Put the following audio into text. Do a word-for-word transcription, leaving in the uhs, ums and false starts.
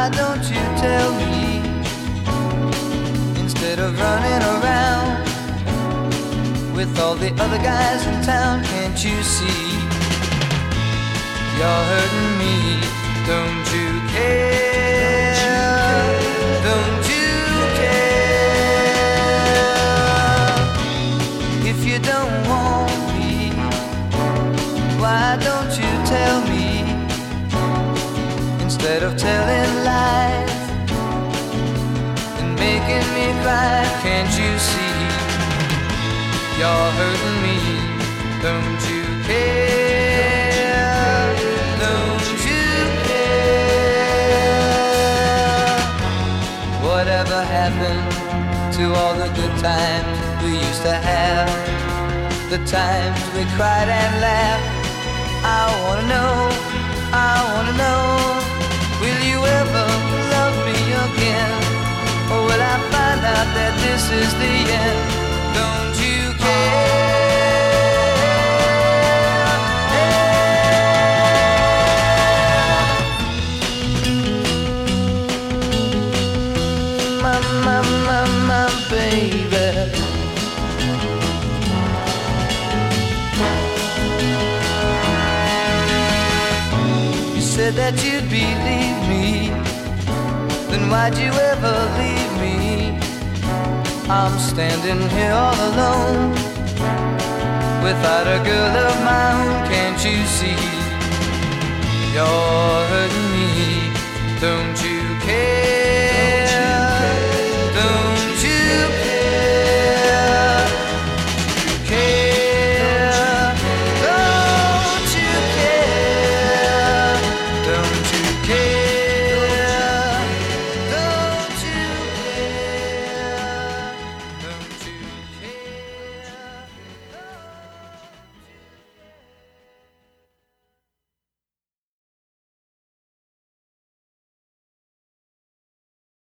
Why don't you tell me, instead of running around with all the other guys in town? Can't you see you're hurting me? Don't you care? Don't you care? If you don't want me, why don't you tell me, instead of telling lies and making me cry? Can't you see you're hurting me? Don't you care? Don't you care? Whatever happened to all the good times we used to have? The times we cried and laughed. I wanna know, I wanna know, will you ever love me again? Or will I find out that this is the end? Don't you care? My, my, my, my baby. Said that you'd believe me, then why'd you ever leave me? I'm standing here all alone, without a girl of my own. Can't you see you're hurting me? Don't